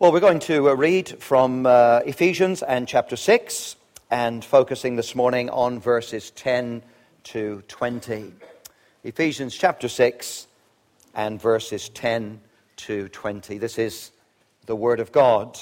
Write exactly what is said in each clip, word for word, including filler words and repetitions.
Well, we're going to uh, read from uh, Ephesians and chapter six, and focusing this morning on verses ten to twenty. Ephesians chapter six and verses ten to twenty. This is the word of God.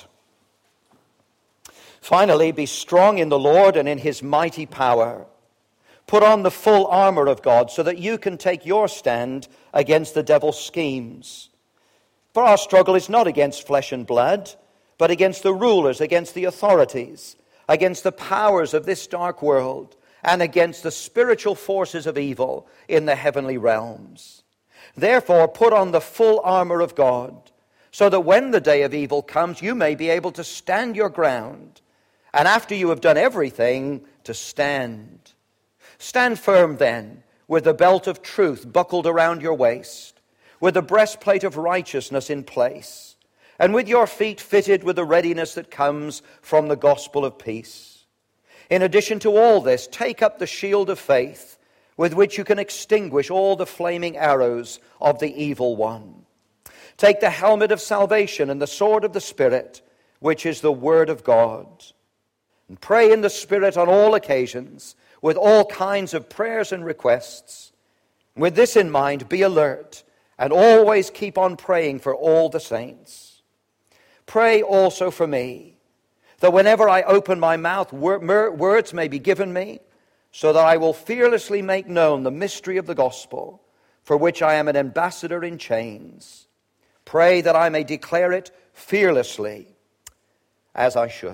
Finally, be strong in the Lord and in his mighty power. Put on the full armor of God so that you can take your stand against the devil's schemes. For our struggle is not against flesh and blood, but against the rulers, against the authorities, against the powers of this dark world, and against the spiritual forces of evil in the heavenly realms. Therefore, put on the full armor of God, so that when the day of evil comes, you may be able to stand your ground, and after you have done everything, to stand. Stand firm then, with the belt of truth buckled around your waist, with the breastplate of righteousness in place, and with your feet fitted with the readiness that comes from the gospel of peace. In addition to all this, take up the shield of faith, with which you can extinguish all the flaming arrows of the evil one. Take the helmet of salvation and the sword of the Spirit, which is the word of God. And pray in the Spirit on all occasions, with all kinds of prayers and requests. With this in mind, be alert, and always keep on praying for all the saints. Pray also for me, that whenever I open my mouth, words may be given me, so that I will fearlessly make known the mystery of the gospel, for which I am an ambassador in chains. Pray that I may declare it fearlessly, as I should.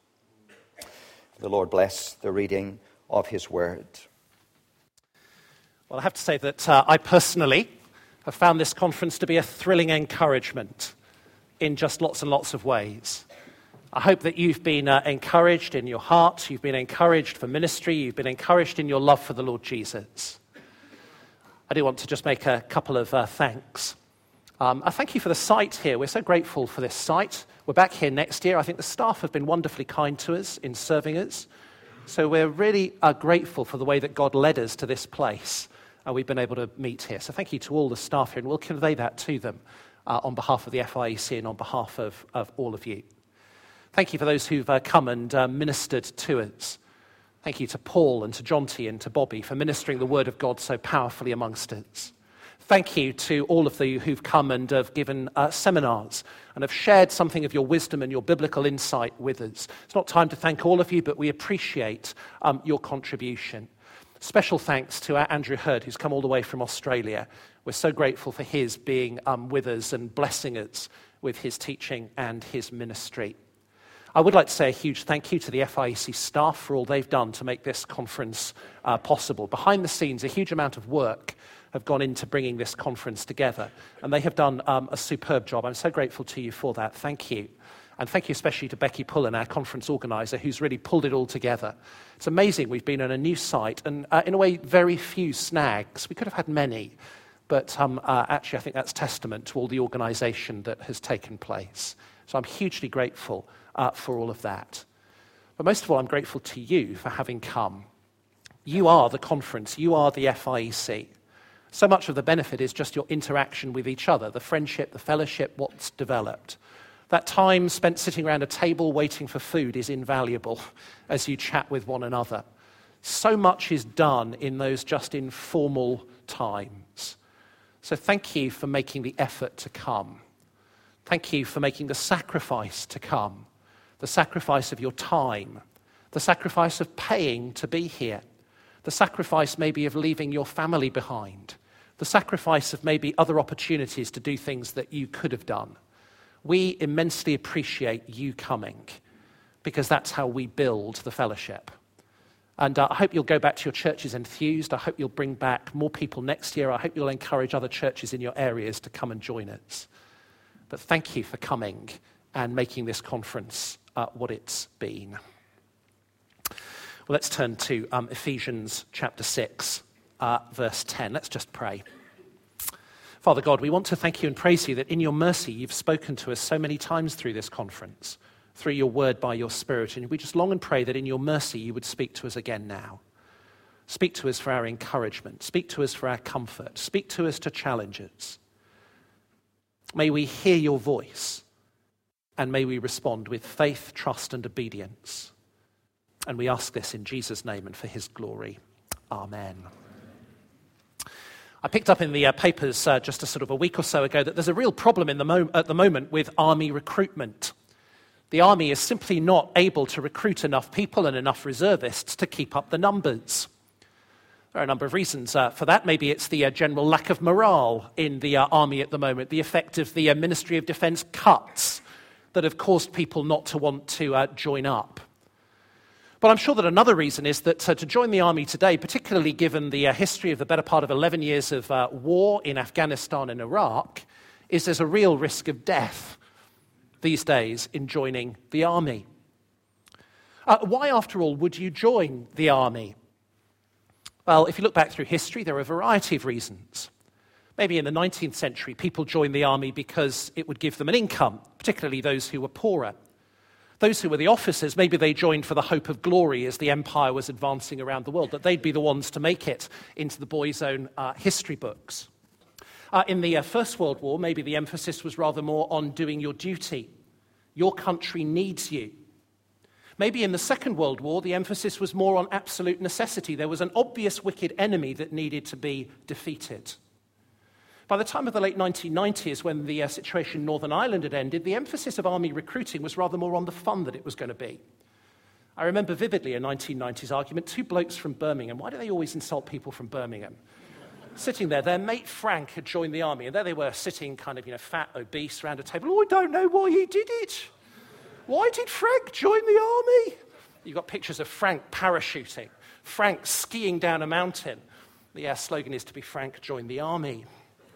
The Lord bless the reading of his word. Well, I have to say that uh, I personally have found this conference to be a thrilling encouragement in just lots and lots of ways. I hope that you've been uh, encouraged in your heart, you've been encouraged for ministry, you've been encouraged in your love for the Lord Jesus. I do want to just make a couple of uh, thanks. Um, I thank you for the site here. We're so grateful for this site. We're back here next year. I think the staff have been wonderfully kind to us in serving us. So we're really uh, grateful for the way that God led us to this place. Uh, we've been able to meet here. So thank you to all the staff here, and we'll convey that to them uh, on behalf of the F I E C and on behalf of, of all of you. Thank you for those who've uh, come and uh, ministered to us. Thank you to Paul and to Jonty and to Bobby for ministering the word of God so powerfully amongst us. Thank you to all of you who've come and have given uh, seminars and have shared something of your wisdom and your biblical insight with us. It's not time to thank all of you, but we appreciate um, your contribution. Special thanks to our Andrew Hurd, who's come all the way from Australia. We're so grateful for his being um, with us and blessing us with his teaching and his ministry. I would like to say a huge thank you to the F I E C staff for all they've done to make this conference uh, possible. Behind the scenes, a huge amount of work have gone into bringing this conference together, and they have done um, a superb job. I'm so grateful to you for that. Thank you. And thank you especially to Becky Pullen, our conference organizer, who's really pulled it all together. It's amazing. We've been on a new site, and uh, in a way, very few snags. We could have had many, but um, uh, actually I think that's testament to all the organization that has taken place. So I'm hugely grateful uh, for all of that. But most of all, I'm grateful to you for having come. You are the conference. You are the F I E C. So much of the benefit is just your interaction with each other, the friendship, the fellowship, what's developed. That time spent sitting around a table waiting for food is invaluable as you chat with one another. So much is done in those just informal times. So thank you for making the effort to come. Thank you for making the sacrifice to come, the sacrifice of your time, the sacrifice of paying to be here, the sacrifice maybe of leaving your family behind, the sacrifice of maybe other opportunities to do things that you could have done. We immensely appreciate you coming because that's how we build the fellowship. And uh, I hope you'll go back to your churches enthused. I hope you'll bring back more people next year. I hope you'll encourage other churches in your areas to come and join us. But thank you for coming and making this conference uh, what it's been. Well, let's turn to um, Ephesians chapter six, uh, verse ten. Let's just pray. Father God, we want to thank you and praise you that in your mercy you've spoken to us so many times through this conference, through your word by your Spirit, and we just long and pray that in your mercy you would speak to us again now. Speak to us for our encouragement. Speak to us for our comfort. Speak to us to challenge us. May we hear your voice. And may we respond with faith, trust, and obedience. And we ask this in Jesus' name and for his glory. Amen. I picked up in the uh, papers uh, just a sort of a week or so ago that there's a real problem in the mo- at the moment with army recruitment. The army is simply not able to recruit enough people and enough reservists to keep up the numbers. There are a number of reasons uh, for that. Maybe it's the uh, general lack of morale in the uh, army at the moment, the effect of the uh, Ministry of Defence cuts that have caused people not to want to uh, join up. But I'm sure that another reason is that uh, to join the army today, particularly given the uh, history of the better part of eleven years of uh, war in Afghanistan and Iraq, is there's a real risk of death these days in joining the army. Uh, why, after all, would you join the army? Well, if you look back through history, there are a variety of reasons. Maybe in the nineteenth century, people joined the army because it would give them an income, particularly those who were poorer. Those who were the officers, maybe they joined for the hope of glory as the empire was advancing around the world, that they'd be the ones to make it into the boys' own uh, history books. Uh, in the uh, First World War, maybe the emphasis was rather more on doing your duty. Your country needs you. Maybe in the Second World War, the emphasis was more on absolute necessity. There was an obvious wicked enemy that needed to be defeated. By the time of the late nineteen nineties, when the uh, situation in Northern Ireland had ended, the emphasis of army recruiting was rather more on the fun that it was going to be. I remember vividly a nineteen nineties argument, two blokes from Birmingham. Why do they always insult people from Birmingham? Sitting there, their mate Frank had joined the army, and there they were sitting kind of, you know, fat, obese, around a table. Oh, I don't know why he did it. Why did Frank join the army? You've got pictures of Frank parachuting, Frank skiing down a mountain. The uh, slogan is to be Frank joined the army.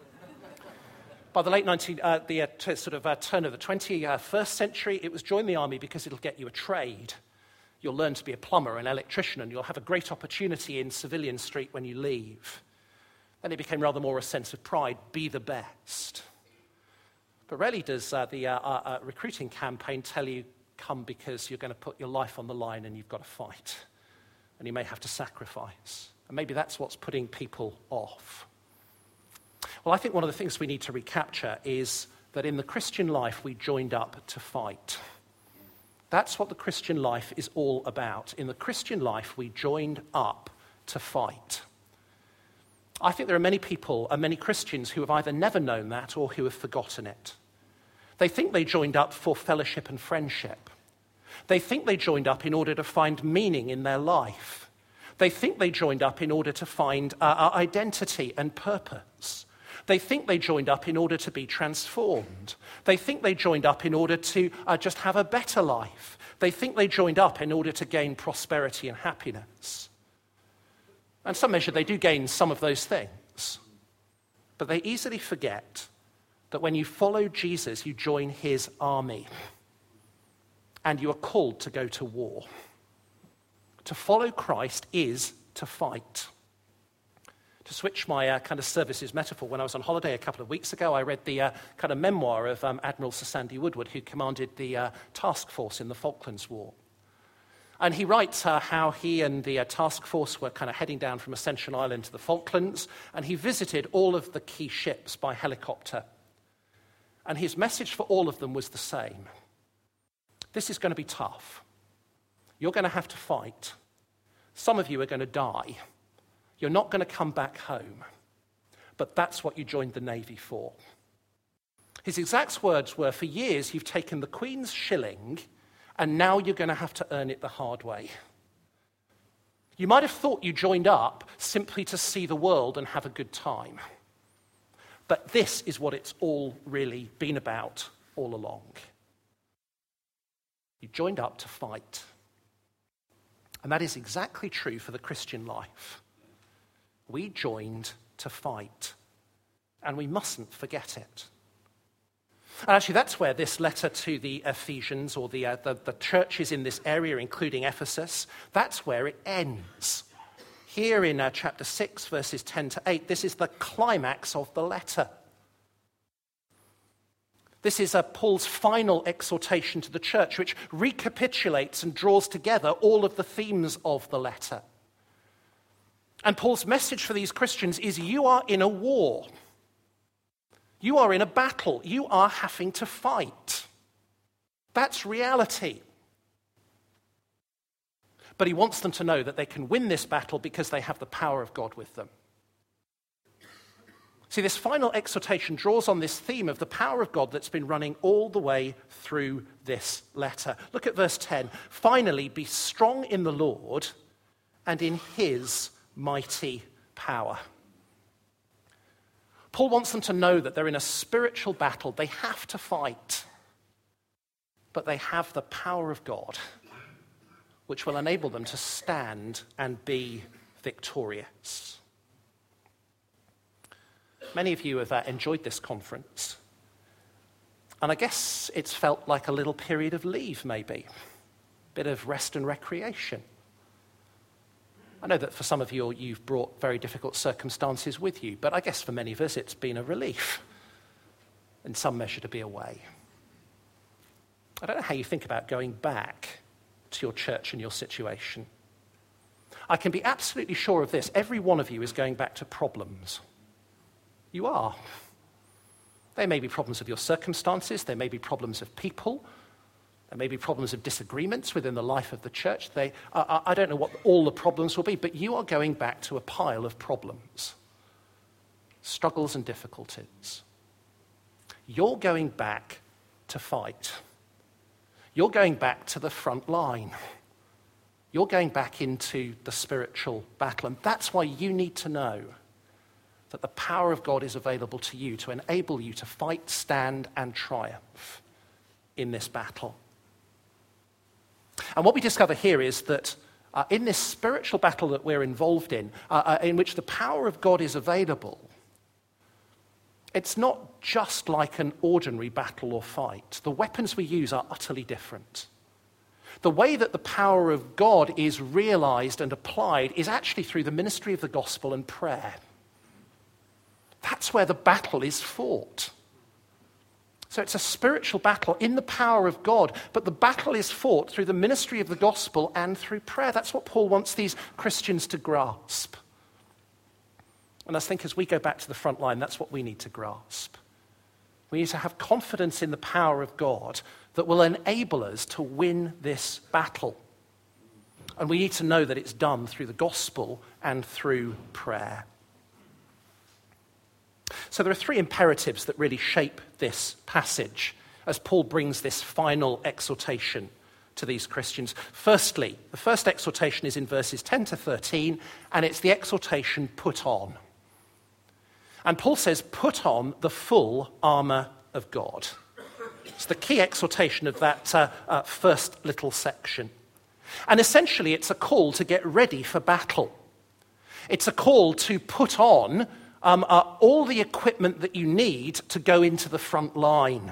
By the late nineteenth, uh, the uh, t- sort of uh, turn of the twenty-first century, it was join the army because it'll get you a trade. You'll learn to be a plumber, an electrician, and you'll have a great opportunity in Civilian Street when you leave. Then it became rather more a sense of pride, be the best. But rarely does uh, the uh, uh, uh, recruiting campaign tell you, come because you're going to put your life on the line and you've got to fight. And you may have to sacrifice. And maybe that's what's putting people off. Well, I think one of the things we need to recapture is that in the Christian life, we joined up to fight. That's what the Christian life is all about. In the Christian life, we joined up to fight. I think there are many people and many Christians who have either never known that or who have forgotten it. They think they joined up for fellowship and friendship. They think they joined up in order to find meaning in their life. They think they joined up in order to find uh, identity and purpose. They think they joined up in order to be transformed. They think they joined up in order to uh, just have a better life. They think they joined up in order to gain prosperity and happiness. And some measure they do gain some of those things. But they easily forget that when you follow Jesus, you join his army. And you are called to go to war. To follow Christ is to fight. To switch my uh, kind of services metaphor, when I was on holiday a couple of weeks ago, I read the uh, kind of memoir of um, Admiral Sir Sandy Woodward, who commanded the uh, task force in the Falklands War. And he writes uh, how he and the uh, task force were kind of heading down from Ascension Island to the Falklands, and he visited all of the key ships by helicopter. And his message for all of them was the same. This is going to be tough. You're going to have to fight. Some of you are going to die. You're not going to come back home. But that's what you joined the Navy for. His exact words were, for years you've taken the Queen's shilling and now you're going to have to earn it the hard way. You might have thought you joined up simply to see the world and have a good time. But this is what it's all really been about all along. You joined up to fight. And that is exactly true for the Christian life. We joined to fight, and we mustn't forget it. And actually, that's where this letter to the Ephesians, or the, uh, the, the churches in this area, including Ephesus, that's where it ends. Here in uh, chapter six, verses ten to eight, this is the climax of the letter. This is uh, Paul's final exhortation to the church, which recapitulates and draws together all of the themes of the letter. And Paul's message for these Christians is, you are in a war. You are in a battle. You are having to fight. That's reality. But he wants them to know that they can win this battle because they have the power of God with them. See, this final exhortation draws on this theme of the power of God that's been running all the way through this letter. Look at verse ten. Finally, be strong in the Lord and in his mighty power. Paul wants them to know that they're in a spiritual battle. They have to fight, but they have the power of God, which will enable them to stand and be victorious. Many of you have uh, enjoyed this conference, and I guess it's felt like a little period of leave, maybe, a bit of rest and recreation. I know that for some of you, you've brought very difficult circumstances with you, but I guess for many of us, it's been a relief, in some measure, to be away. I don't know how you think about going back to your church and your situation. I can be absolutely sure of this. Every one of you is going back to problems. You are. There may be problems of your circumstances. There may be problems of people. There may be problems of disagreements within the life of the church. They, uh, I don't know what all the problems will be, but you are going back to a pile of problems, struggles and difficulties. You're going back to fight. You're going back to the front line. You're going back into the spiritual battle. And that's why you need to know that the power of God is available to you to enable you to fight, stand, and triumph in this battle. And what we discover here is that uh, in this spiritual battle that we're involved in, uh, uh, in which the power of God is available, it's not just like an ordinary battle or fight. The weapons we use are utterly different. The way that the power of God is realized and applied is actually through the ministry of the gospel and prayer. That's where the battle is fought. So it's a spiritual battle in the power of God, but the battle is fought through the ministry of the gospel and through prayer. That's what Paul wants these Christians to grasp. And I think as we go back to the front line, that's what we need to grasp. We need to have confidence in the power of God that will enable us to win this battle. And we need to know that it's done through the gospel and through prayer. So there are three imperatives that really shape this passage as Paul brings this final exhortation to these Christians. Firstly, the first exhortation is in verses ten to thirteen, and it's the exhortation, put on. And Paul says, put on the full armour of God. It's the key exhortation of that uh, uh, first little section. And essentially, it's a call to get ready for battle. It's a call to put on um, uh, all the equipment that you need to go into the front line.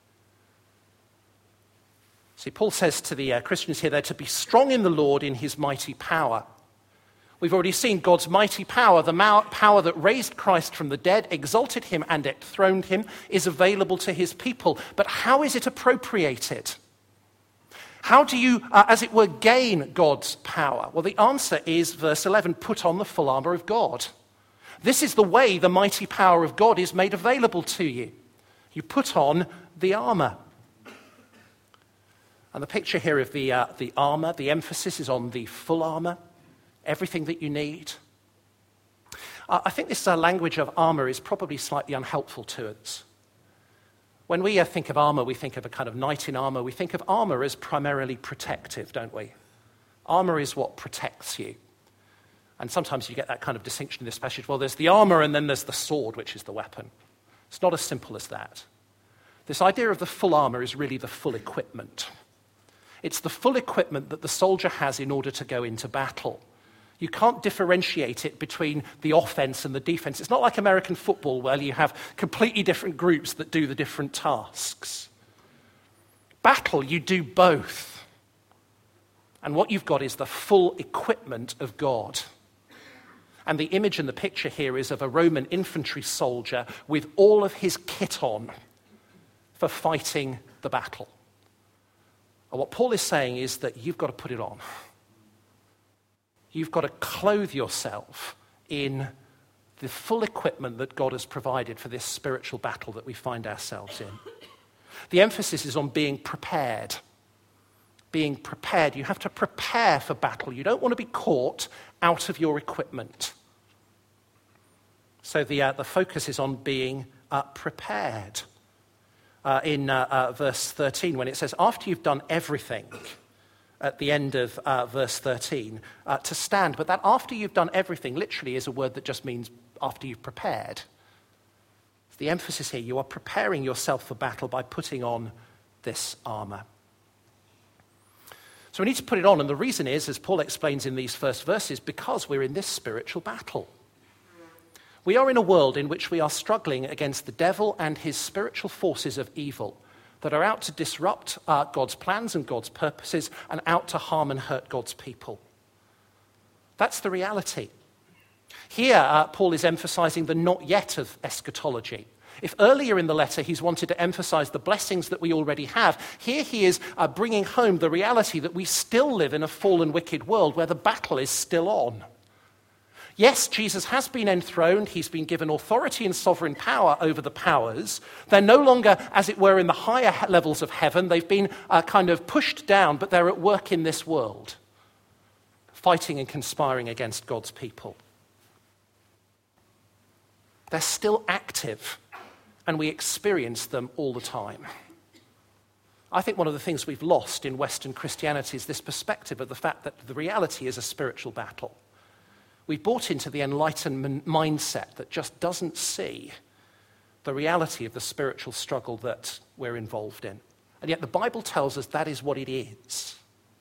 See, Paul says to the uh, Christians here, they're to be strong in the Lord in his mighty power. We've already seen God's mighty power, the power that raised Christ from the dead, exalted him and enthroned him, is available to his people. But how is it appropriated? How do you, uh, as it were, gain God's power? Well, the answer is verse eleven, put on the full armor of God. This is the way the mighty power of God is made available to you. You put on the armor. And the picture here of the, uh, the armor, the emphasis is on the full armor. Everything that you need. Uh, I think this uh, language of armor is probably slightly unhelpful to us. When we uh, think of armor, we think of a kind of knight in armor. We think of armor as primarily protective, don't we? Armor is what protects you. And sometimes you get that kind of distinction in this passage. Well, there's the armor and then there's the sword, which is the weapon. It's not as simple as that. This idea of the full armor is really the full equipment. It's the full equipment that the soldier has in order to go into battle. You can't differentiate it between the offense and the defense. It's not like American football where you have completely different groups that do the different tasks. Battle, you do both. And what you've got is the full equipment of God. And the image in the picture here is of a Roman infantry soldier with all of his kit on for fighting the battle. And what Paul is saying is that you've got to put it on. You've got to clothe yourself in the full equipment that God has provided for this spiritual battle that we find ourselves in. The emphasis is on being prepared. Being prepared. You have to prepare for battle. You don't want to be caught out of your equipment. So the, uh, the focus is on being uh, prepared. Uh, in uh, uh, verse thirteen, when it says, after you've done everything, at the end of uh, verse thirteen, uh, to stand. But that after you've done everything literally is a word that just means after you've prepared. The emphasis here, you are preparing yourself for battle by putting on this armor. So we need to put it on, and the reason is, as Paul explains in these first verses, because we're in this spiritual battle. We are in a world in which we are struggling against the devil and his spiritual forces of evil that are out to disrupt uh, God's plans and God's purposes and out to harm and hurt God's people. That's the reality. Here, uh, Paul is emphasizing the not yet of eschatology. If earlier in the letter he's wanted to emphasize the blessings that we already have, here he is uh, bringing home the reality that we still live in a fallen, wicked world where the battle is still on. Yes, Jesus has been enthroned. He's been given authority and sovereign power over the powers. They're no longer, as it were, in the higher levels of heaven. They've been uh, kind of pushed down, but they're at work in this world, fighting and conspiring against God's people. They're still active, and we experience them all the time. I think one of the things we've lost in Western Christianity is this perspective of the fact that the reality is a spiritual battle. We've bought into the enlightenment mindset that just doesn't see the reality of the spiritual struggle that we're involved in. And yet the Bible tells us that is what it is.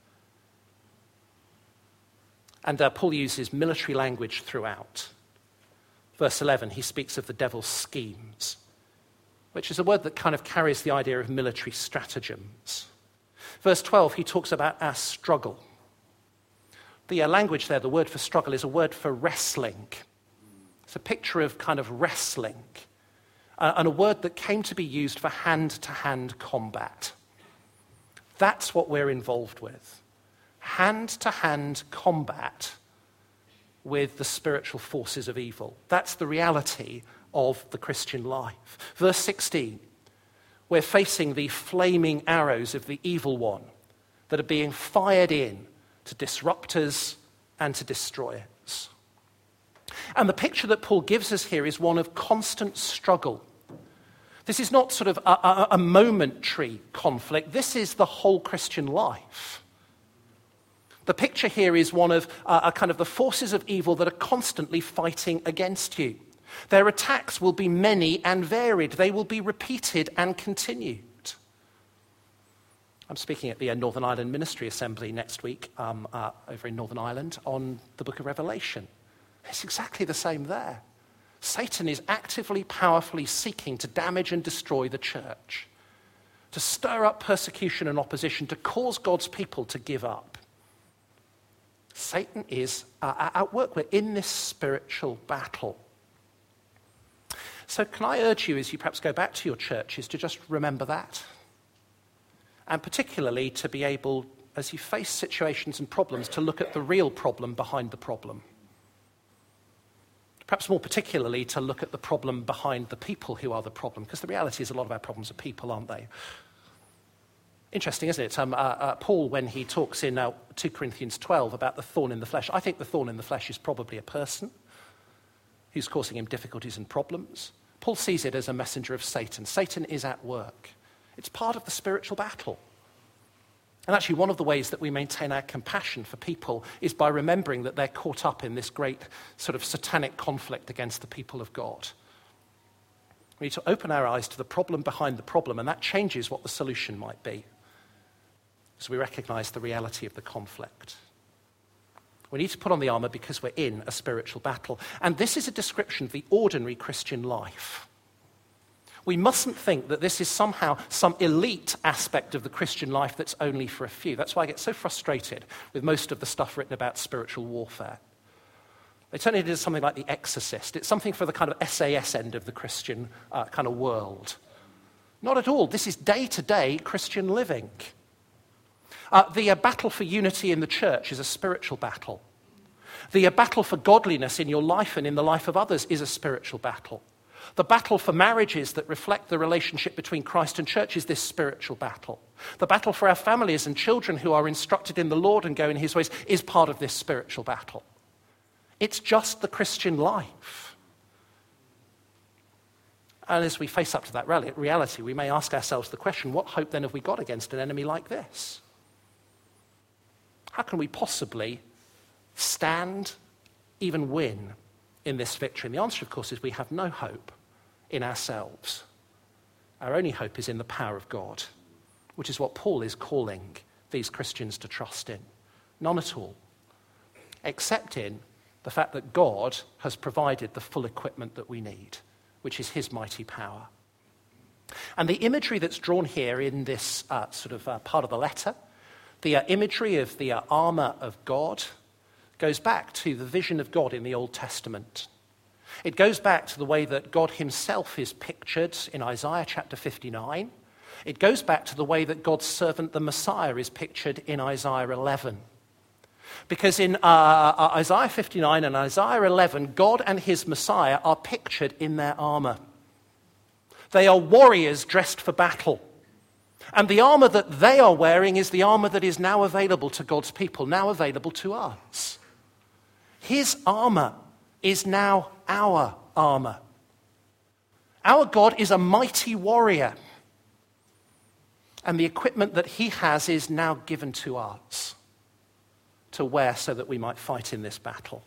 And uh, Paul uses military language throughout. Verse eleven, he speaks of the devil's schemes, which is a word that kind of carries the idea of military stratagems. Verse twelve, he talks about our struggle. The uh, language there, the word for struggle, is a word for wrestling. It's a picture of kind of wrestling, uh, and a word that came to be used for hand-to-hand combat. That's what we're involved with. Hand-to-hand combat with the spiritual forces of evil. That's the reality of the Christian life. Verse sixteen, we're facing the flaming arrows of the evil one that are being fired in to disrupt us and to destroy us. And the picture that Paul gives us here is one of constant struggle. This is not sort of a, a, a momentary conflict. This is the whole Christian life. The picture here is one of uh, a kind of the forces of evil that are constantly fighting against you. Their attacks will be many and varied. They will be repeated and continued. I'm speaking at the uh, Northern Ireland Ministry Assembly next week um, uh, over in Northern Ireland on the book of Revelation. It's exactly the same there. Satan is actively, powerfully seeking to damage and destroy the church, to stir up persecution and opposition, to cause God's people to give up. Satan is uh, at work. We're in this spiritual battle. So can I urge you, as you perhaps go back to your churches, to just remember that? And particularly to be able, as you face situations and problems, to look at the real problem behind the problem. Perhaps more particularly to look at the problem behind the people who are the problem, because the reality is a lot of our problems are people, aren't they? Interesting, isn't it? Um, uh, uh, Paul, when he talks in uh, two Corinthians twelve about the thorn in the flesh, I think the thorn in the flesh is probably a person who's causing him difficulties and problems. Paul sees it as a messenger of Satan. Satan is at work. It's part of the spiritual battle. And actually, one of the ways that we maintain our compassion for people is by remembering that they're caught up in this great sort of satanic conflict against the people of God. We need to open our eyes to the problem behind the problem, and that changes what the solution might be, as we recognize the reality of the conflict. We need to put on the armor because we're in a spiritual battle. And this is a description of the ordinary Christian life. We mustn't think that this is somehow some elite aspect of the Christian life that's only for a few. That's why I get so frustrated with most of the stuff written about spiritual warfare. They turn it into something like The Exorcist. It's something for the kind of S A S end of the Christian uh, kind of world. Not at all. This is day-to-day Christian living. Uh, the uh, battle for unity in the church is a spiritual battle. The uh, battle for godliness in your life and in the life of others is a spiritual battle. The battle for marriages that reflect the relationship between Christ and church is this spiritual battle. The battle for our families and children who are instructed in the Lord and go in his ways is part of this spiritual battle. It's just the Christian life. And as we face up to that reality, we may ask ourselves the question, what hope then have we got against an enemy like this? How can we possibly stand, even win, in this victory? And the answer, of course, is we have no hope in ourselves. Our only hope is in the power of God, which is what Paul is calling these Christians to trust in. None at all, except in the fact that God has provided the full equipment that we need, which is his mighty power. And the imagery that's drawn here in this uh, sort of uh, part of the letter, the uh, imagery of the uh, armor of God, goes back to the vision of God in the Old Testament. It goes back to the way that God himself is pictured in Isaiah chapter fifty-nine. It goes back to the way that God's servant, the Messiah, is pictured in Isaiah eleven. Because in uh, Isaiah fifty-nine and Isaiah eleven, God and his Messiah are pictured in their armor. They are warriors dressed for battle. And the armor that they are wearing is the armor that is now available to God's people, now available to us. His armor is now our armor. Our God is a mighty warrior. And the equipment that he has is now given to us to wear so that we might fight in this battle.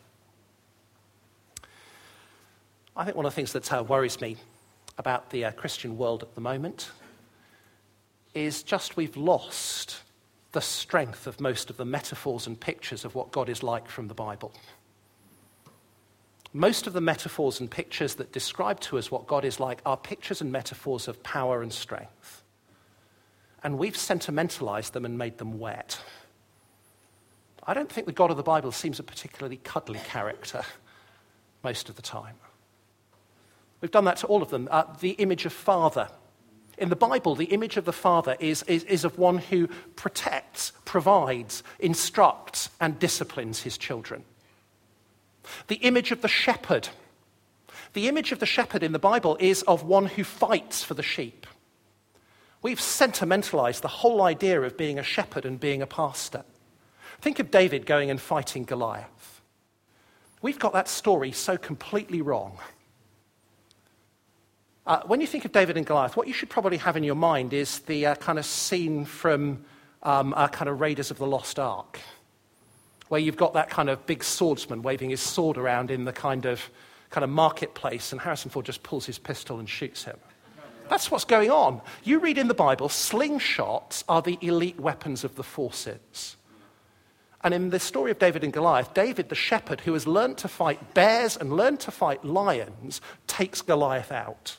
I think one of the things that uh, worries me about the uh, Christian world at the moment is just we've lost the strength of most of the metaphors and pictures of what God is like from the Bible. Most of the metaphors and pictures that describe to us what God is like are pictures and metaphors of power and strength. And we've sentimentalized them and made them wet. I don't think the God of the Bible seems a particularly cuddly character most of the time. We've done that to all of them. Uh, the image of father. In the Bible, the image of the father is, is, is of one who protects, provides, instructs, and disciplines his children. The image of the shepherd. The image of the shepherd in the Bible is of one who fights for the sheep. We've sentimentalized the whole idea of being a shepherd and being a pastor. Think of David going and fighting Goliath. We've got that story so completely wrong. Uh, when you think of David and Goliath, what you should probably have in your mind is the uh, kind of scene from um, uh, kind of Raiders of the Lost Ark, where you've got that kind of big swordsman waving his sword around in the kind of kind of marketplace, and Harrison Ford just pulls his pistol and shoots him. That's what's going on. You read in the Bible, slingshots are the elite weapons of the forces. And in the story of David and Goliath, David, the shepherd, who has learned to fight bears and learned to fight lions, takes Goliath out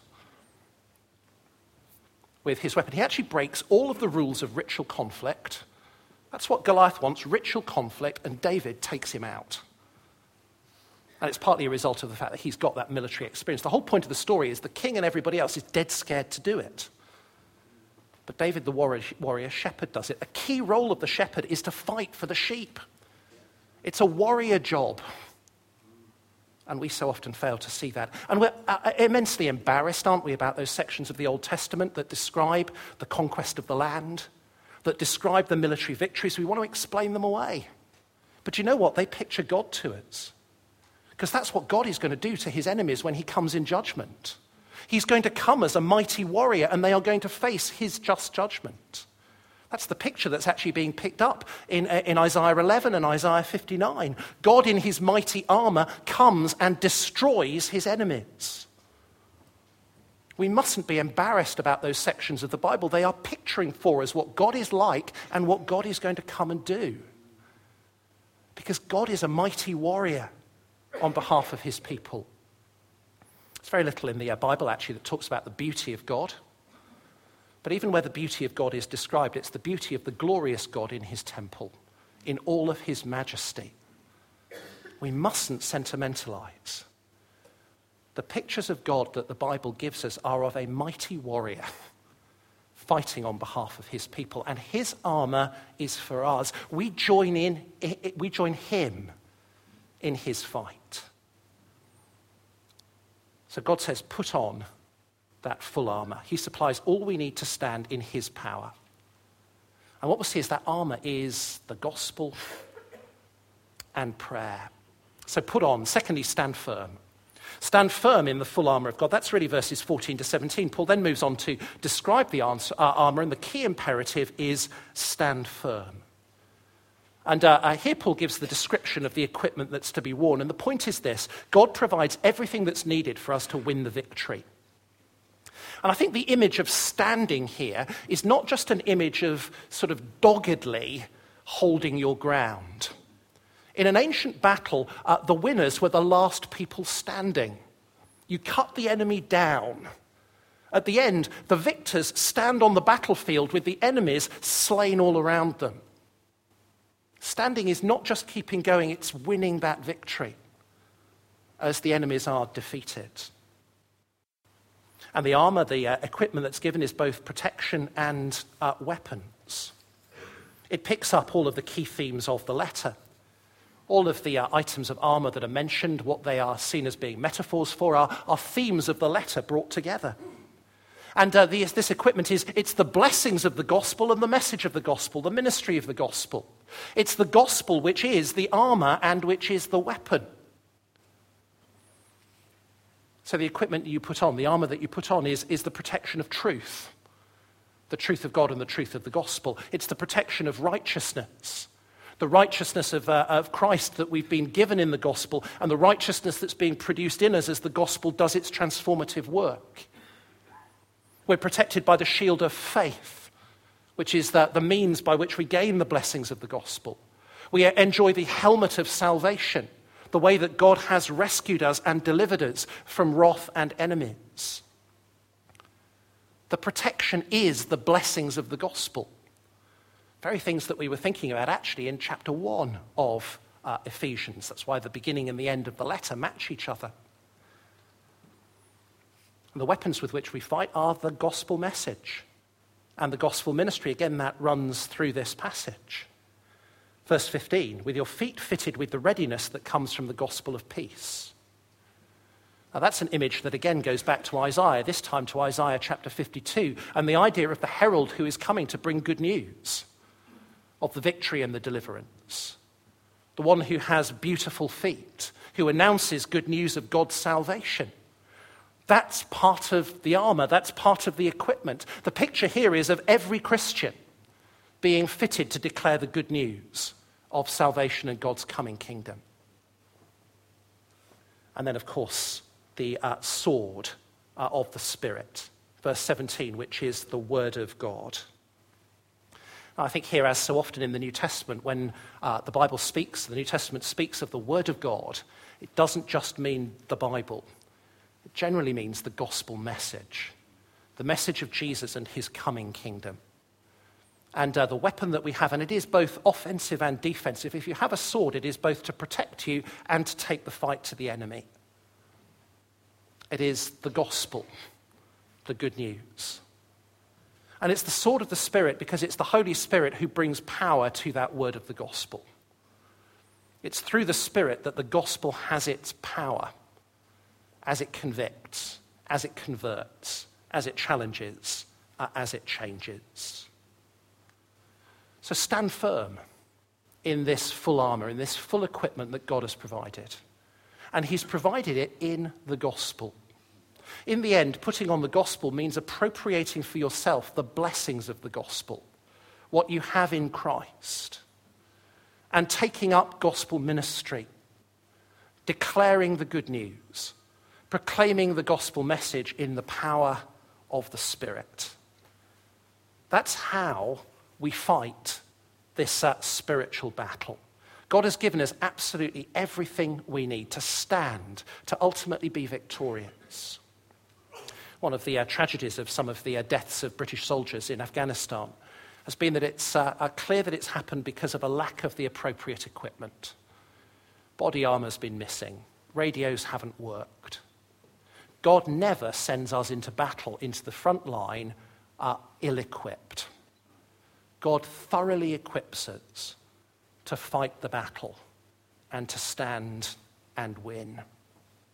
with his weapon. He actually breaks all of the rules of ritual conflict. That's what Goliath wants, ritual conflict, and David takes him out. And it's partly a result of the fact that he's got that military experience. The whole point of the story is the king and everybody else is dead scared to do it. But David, the warrior, warrior shepherd, does it. A key role of the shepherd is to fight for the sheep. It's a warrior job. And we so often fail to see that. And we're uh, immensely embarrassed, aren't we, about those sections of the Old Testament that describe the conquest of the land, that describe the military victories. We want to explain them away. But you know what? They picture God to us. Because that's what God is going to do to his enemies when he comes in judgment. He's going to come as a mighty warrior, and they are going to face his just judgment. That's the picture that's actually being picked up in, in Isaiah eleven and Isaiah fifty-nine. God in his mighty armor comes and destroys his enemies. We mustn't be embarrassed about those sections of the Bible. They are picturing for us what God is like and what God is going to come and do. Because God is a mighty warrior on behalf of his people. There's very little in the Bible, actually, that talks about the beauty of God. But even where the beauty of God is described, it's the beauty of the glorious God in his temple, in all of his majesty. We mustn't sentimentalize. The pictures of God that the Bible gives us are of a mighty warrior fighting on behalf of his people, and his armor is for us. We join in, we join him in his fight. So God says, put on that full armour. He supplies all we need to stand in his power. And what we'll see is that armour is the gospel and prayer. So put on. Secondly, stand firm. Stand firm in the full armour of God. That's really verses fourteen to seventeen. Paul then moves on to describe the armour, and the key imperative is stand firm. And uh, uh, here Paul gives the description of the equipment that's to be worn. And the point is this: God provides everything that's needed for us to win the victory. And I think the image of standing here is not just an image of sort of doggedly holding your ground. In an ancient battle, uh, the winners were the last people standing. You cut the enemy down. At the end, the victors stand on the battlefield with the enemies slain all around them. Standing is not just keeping going, it's winning that victory as the enemies are defeated. And the armour, the uh, equipment that's given is both protection and uh, weapons. It picks up all of the key themes of the letter. All of the uh, items of armour that are mentioned, what they are seen as being metaphors for, are, are themes of the letter brought together. And uh, the, this equipment is, it's the blessings of the gospel and the message of the gospel, the ministry of the gospel. It's the gospel which is the armour and which is the weapon. So the equipment you put on, the armour that you put on is, is the protection of truth, the truth of God and the truth of the gospel. It's the protection of righteousness, the righteousness of, uh, of Christ that we've been given in the gospel, and the righteousness that's being produced in us as the gospel does its transformative work. We're protected by the shield of faith, which is the, the means by which we gain the blessings of the gospel. We enjoy the helmet of salvation, the way that God has rescued us and delivered us from wrath and enemies. The protection is the blessings of the gospel. Very things that we were thinking about actually in chapter one of uh, Ephesians. That's why the beginning and the end of the letter match each other. And the weapons with which we fight are the gospel message and the gospel ministry. Again, that runs through this passage. Verse fifteen, with your feet fitted with the readiness that comes from the gospel of peace. Now that's an image that again goes back to Isaiah, this time to Isaiah chapter fifty-two, and the idea of the herald who is coming to bring good news of the victory and the deliverance. The one who has beautiful feet, who announces good news of God's salvation. That's part of the armour, that's part of the equipment. The picture here is of every Christian being fitted to declare the good news of salvation and God's coming kingdom. And then, of course, the uh, sword uh, of the Spirit, verse seventeen, which is the word of God. I think here, as so often in the New Testament, when uh, the Bible speaks, the New Testament speaks of the word of God, it doesn't just mean the Bible. It generally means the gospel message, the message of Jesus and his coming kingdom. And uh, the weapon that we have, and it is both offensive and defensive. If you have a sword, it is both to protect you and to take the fight to the enemy. It is the gospel, the good news. And it's the sword of the Spirit because it's the Holy Spirit who brings power to that word of the gospel. It's through the Spirit that the gospel has its power as it convicts, as it converts, as it challenges, uh, as it changes. So stand firm in this full armour, in this full equipment that God has provided. And he's provided it in the gospel. In the end, putting on the gospel means appropriating for yourself the blessings of the gospel, what you have in Christ, and taking up gospel ministry, declaring the good news, proclaiming the gospel message in the power of the Spirit. That's how we fight this uh, spiritual battle. God has given us absolutely everything we need to stand, to ultimately be victorious. One of the uh, tragedies of some of the uh, deaths of British soldiers in Afghanistan has been that it's uh, uh, clear that it's happened because of a lack of the appropriate equipment. Body armour's been missing. Radios haven't worked. God never sends us into battle, into the front line, uh, ill-equipped. God thoroughly equips us to fight the battle and to stand and win.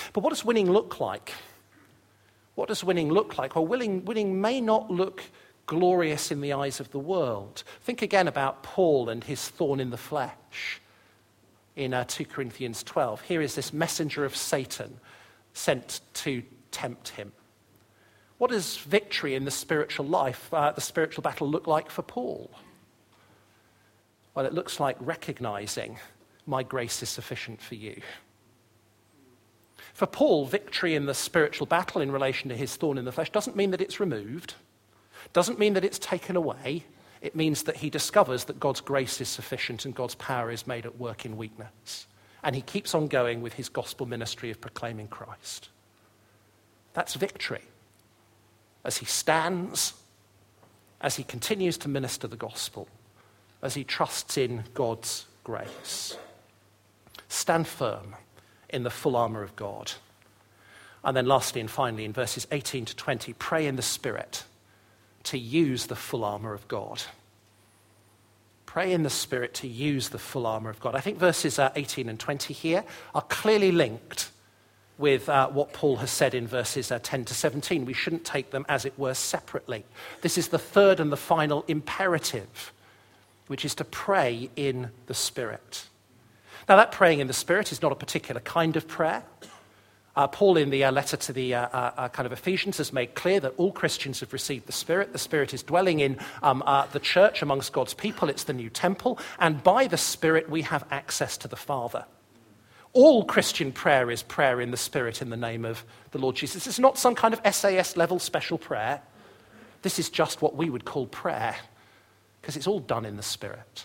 But what does winning look like? What does winning look like? Well, winning, winning may not look glorious in the eyes of the world. Think again about Paul and his thorn in the flesh in uh, two Corinthians twelve. Here is this messenger of Satan sent to tempt him. What does victory in the spiritual life, uh, the spiritual battle, look like for Paul? Well, it looks like recognizing my grace is sufficient for you. For Paul, victory in the spiritual battle in relation to his thorn in the flesh doesn't mean that it's removed, doesn't mean that it's taken away. It means that he discovers that God's grace is sufficient and God's power is made at work in weakness. And he keeps on going with his gospel ministry of proclaiming Christ. That's victory. As he stands, as he continues to minister the gospel, as he trusts in God's grace. Stand firm in the full armour of God. And then lastly and finally, in verses eighteen to twenty, pray in the Spirit to use the full armour of God. Pray in the Spirit to use the full armour of God. I think verses uh, eighteen and twenty here are clearly linked with uh, what Paul has said in verses uh, ten to seventeen. We shouldn't take them, as it were, separately. This is the third and the final imperative, which is to pray in the Spirit. Now, that praying in the Spirit is not a particular kind of prayer. Uh, Paul, in the uh, letter to the uh, uh, kind of Ephesians, has made clear that all Christians have received the Spirit. The Spirit is dwelling in um, uh, the church amongst God's people. It's the new temple. And by the Spirit, we have access to the Father. All Christian prayer is prayer in the Spirit in the name of the Lord Jesus. It's not some kind of S A S-level special prayer. This is just what we would call prayer, because it's all done in the Spirit.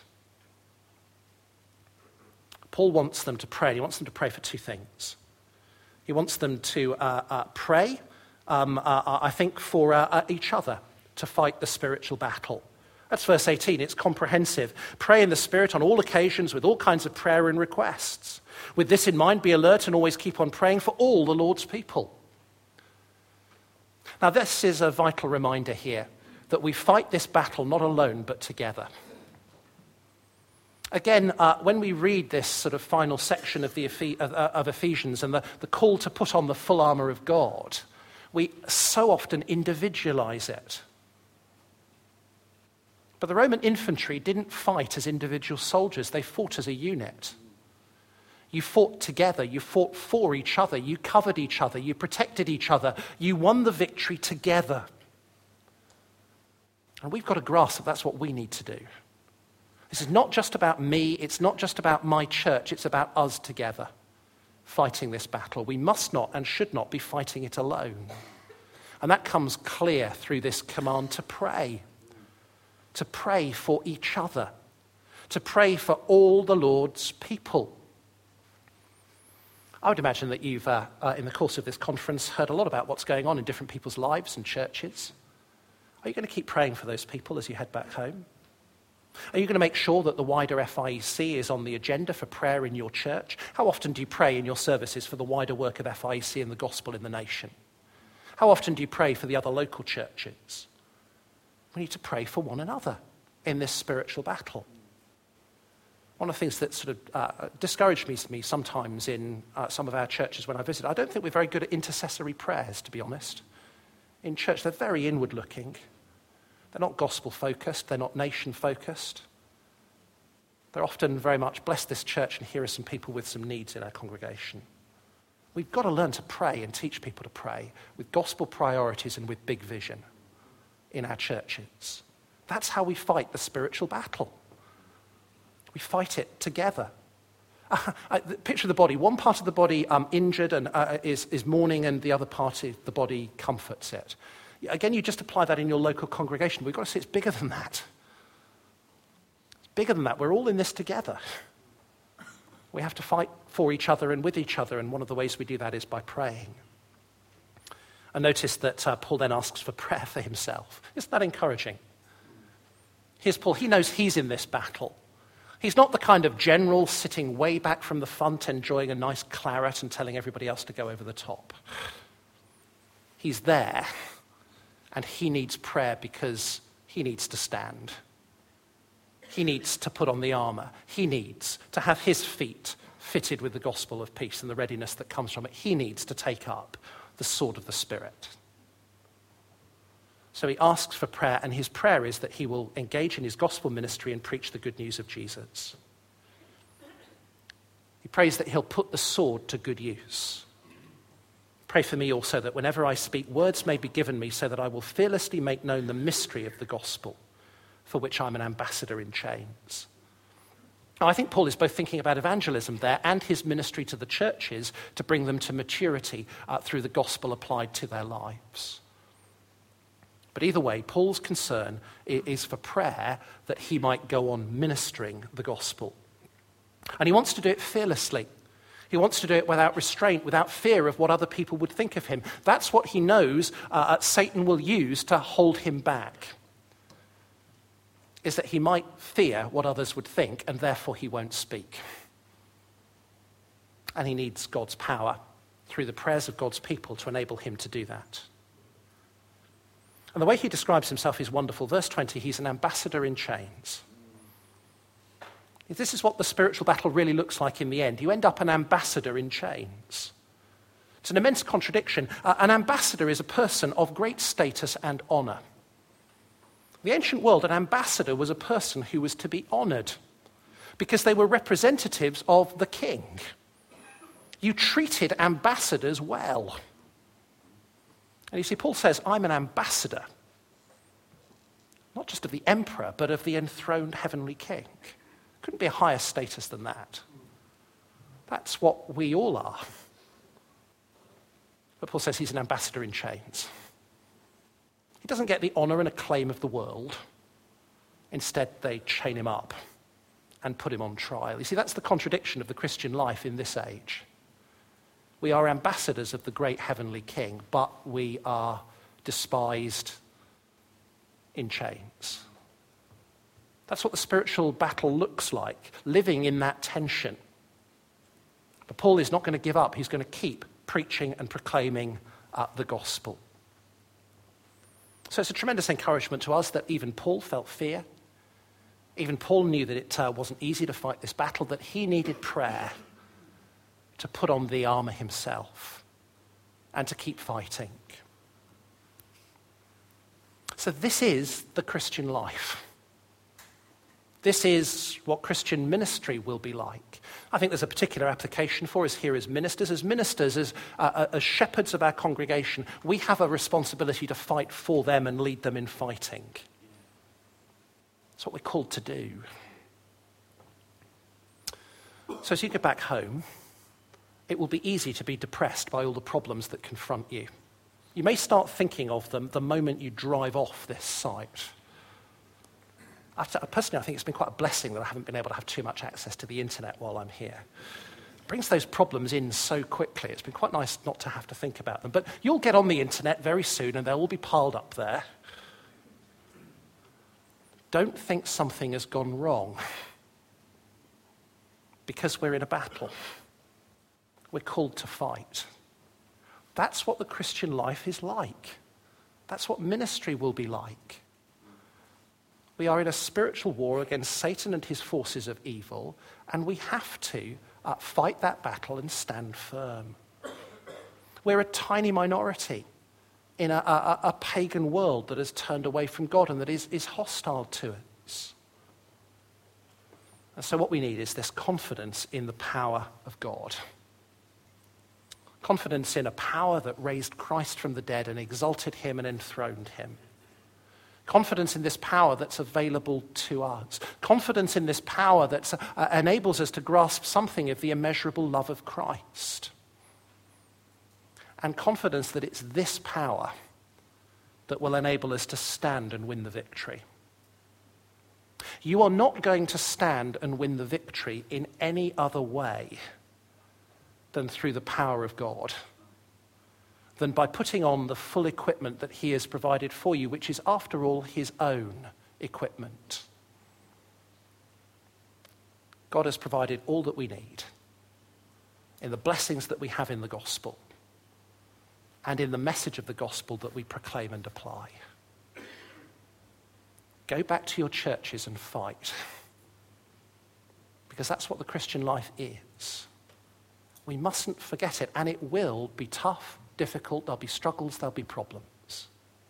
Paul wants them to pray. He wants them to pray for two things. He wants them to uh, uh, pray, um, uh, I think, for uh, uh, each other to fight the spiritual battle. That's verse eighteen. It's comprehensive. Pray in the Spirit on all occasions with all kinds of prayer and requests. With this in mind, be alert and always keep on praying for all the Lord's people. Now, this is a vital reminder here that we fight this battle not alone but together. Again, uh, when we read this sort of final section of, the Ephes- of, uh, of Ephesians and the, the call to put on the full armour of God, we so often individualize it. But the Roman infantry didn't fight as individual soldiers. They fought as a unit. You fought together. You fought for each other. You covered each other. You protected each other. You won the victory together. And we've got to grasp that that's what we need to do. This is not just about me. It's not just about my church. It's about us together fighting this battle. We must not and should not be fighting it alone. And that comes clear through this command to pray. To pray for each other. To pray for all the Lord's people. I would imagine that you've, uh, uh, in the course of this conference, heard a lot about what's going on in different people's lives and churches. Are you going to keep praying for those people as you head back home? Are you going to make sure that the wider F I E C is on the agenda for prayer in your church? How often do you pray in your services for the wider work of F I E C and the gospel in the nation? How often do you pray for the other local churches? We need to pray for one another in this spiritual battle. One of the things that sort of uh, discouraged me, me sometimes in uh, some of our churches when I visit, I don't think we're very good at intercessory prayers, to be honest. In church, they're very inward-looking. They're not gospel-focused. They're not nation-focused. They're often very much, bless this church and here are some people with some needs in our congregation. We've got to learn to pray and teach people to pray with gospel priorities and with big vision in our churches. That's how we fight the spiritual battle. We fight it together. Uh, uh, picture the body. One part of the body um, injured and uh, is, is mourning, and the other part of the body comforts it. Again, you just apply that in your local congregation. We've got to see it's bigger than that. It's bigger than that. We're all in this together. We have to fight for each other and with each other, and one of the ways we do that is by praying. And notice that uh, Paul then asks for prayer for himself. Isn't that encouraging? Here's Paul. He knows he's in this battle. He's not the kind of general sitting way back from the front enjoying a nice claret and telling everybody else to go over the top. He's there, and he needs prayer because he needs to stand. He needs to put on the armor. He needs to have his feet fitted with the gospel of peace and the readiness that comes from it, he needs to take up the sword of the Spirit. So he asks for prayer, and his prayer is that he will engage in his gospel ministry and preach the good news of Jesus. He prays that he'll put the sword to good use. Pray for me also that whenever I speak, words may be given me so that I will fearlessly make known the mystery of the gospel, for which I'm an ambassador in chains. Now, I think Paul is both thinking about evangelism there and his ministry to the churches to bring them to maturity uh, through the gospel applied to their lives. But either way, Paul's concern is for prayer that he might go on ministering the gospel. And he wants to do it fearlessly. He wants to do it without restraint, without fear of what other people would think of him. That's what he knows uh, Satan will use to hold him back, is that he might fear what others would think, and therefore he won't speak. And he needs God's power through the prayers of God's people to enable him to do that. And the way he describes himself is wonderful. Verse twenty, he's an ambassador in chains. This is what the spiritual battle really looks like in the end. You end up an ambassador in chains. It's an immense contradiction. Uh, an ambassador is a person of great status and honor. In the ancient world, an ambassador was a person who was to be honored because they were representatives of the king. You treated ambassadors well. And you see, Paul says, I'm an ambassador, not just of the emperor, but of the enthroned heavenly king. Couldn't be a higher status than that. That's what we all are. But Paul says he's an ambassador in chains. He doesn't get the honor and acclaim of the world. Instead, they chain him up and put him on trial. You see, that's the contradiction of the Christian life in this age. We are ambassadors of the great heavenly king, but we are despised in chains. That's what the spiritual battle looks like, living in that tension. But Paul is not going to give up. He's going to keep preaching and proclaiming uh, the gospel. So it's a tremendous encouragement to us that even Paul felt fear. Even Paul knew that it uh, wasn't easy to fight this battle, that he needed prayer to put on the armor himself and to keep fighting. So this is the Christian life. This is what Christian ministry will be like. I think there's a particular application for us here as ministers. As ministers, as, uh, as shepherds of our congregation, we have a responsibility to fight for them and lead them in fighting. That's what we're called to do. So as you go back home, it will be easy to be depressed by all the problems that confront you. You may start thinking of them the moment you drive off this site. Personally, I think it's been quite a blessing that I haven't been able to have too much access to the internet while I'm here. It brings those problems in so quickly. It's been quite nice not to have to think about them. But you'll get on the internet very soon and they'll all be piled up there. Don't think something has gone wrong because we're in a battle. We're called to fight. That's what the Christian life is like. That's what ministry will be like. We are in a spiritual war against Satan and his forces of evil, and we have to uh, fight that battle and stand firm. We're a tiny minority in a, a, a pagan world that has turned away from God and that is, is hostile to us. And so what we need is this confidence in the power of God. Confidence in a power that raised Christ from the dead and exalted him and enthroned him. Confidence in this power that's available to us. Confidence in this power that uh, enables us to grasp something of the immeasurable love of Christ. And confidence that it's this power that will enable us to stand and win the victory. You are not going to stand and win the victory in any other way than through the power of God, than by putting on the full equipment that he has provided for you, which is, after all, his own equipment. God has provided all that we need in the blessings that we have in the gospel and in the message of the gospel that we proclaim and apply. Go back to your churches and fight, because that's what the Christian life is. We mustn't forget it, and it will be tough, difficult, there'll be struggles, there'll be problems.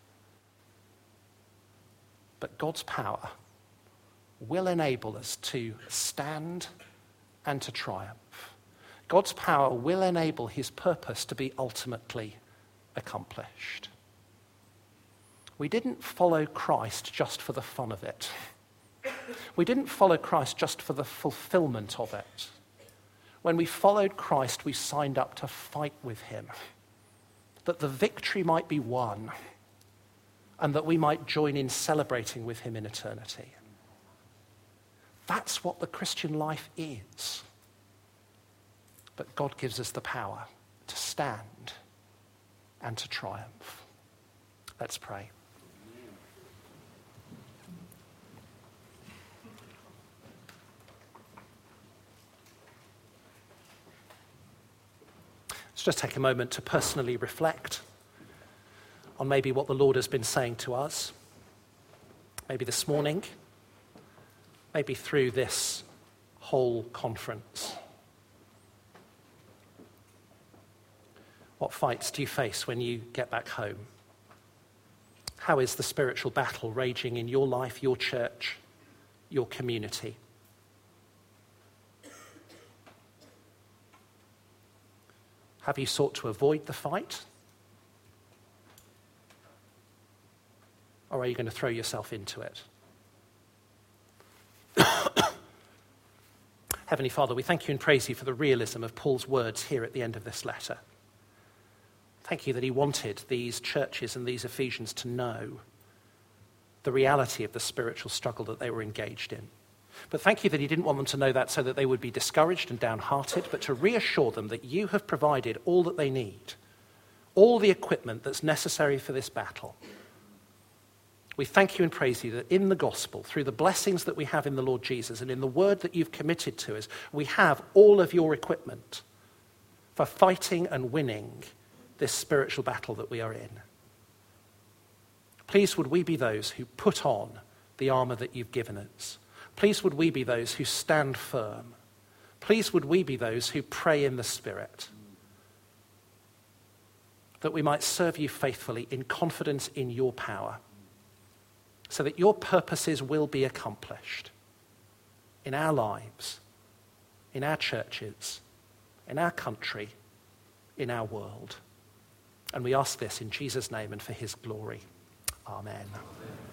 But God's power will enable us to stand and to triumph. God's power will enable his purpose to be ultimately accomplished. We didn't follow Christ just for the fun of it. We didn't follow Christ just for the fulfillment of it. When we followed Christ, we signed up to fight with him, that the victory might be won, and that we might join in celebrating with him in eternity. That's what the Christian life is. But God gives us the power to stand and to triumph. Let's pray. Let's just take a moment to personally reflect on maybe what the Lord has been saying to us, maybe this morning, maybe through this whole conference. What fights do you face when you get back home? How is the spiritual battle raging in your life, your church, your community? Have you sought to avoid the fight? Or are you going to throw yourself into it? Heavenly Father, we thank you and praise you for the realism of Paul's words here at the end of this letter. Thank you that he wanted these churches and these Ephesians to know the reality of the spiritual struggle that they were engaged in. But thank you that he didn't want them to know that so that they would be discouraged and downhearted, but to reassure them that you have provided all that they need, all the equipment that's necessary for this battle. We thank you and praise you that in the gospel, through the blessings that we have in the Lord Jesus and in the word that you've committed to us, we have all of your equipment for fighting and winning this spiritual battle that we are in. Please would we be those who put on the armor that you've given us. Please would we be those who stand firm. Please would we be those who pray in the Spirit, that we might serve you faithfully in confidence in your power, so that your purposes will be accomplished in our lives, in our churches, in our country, in our world. And we ask this in Jesus' name and for his glory. Amen. Amen.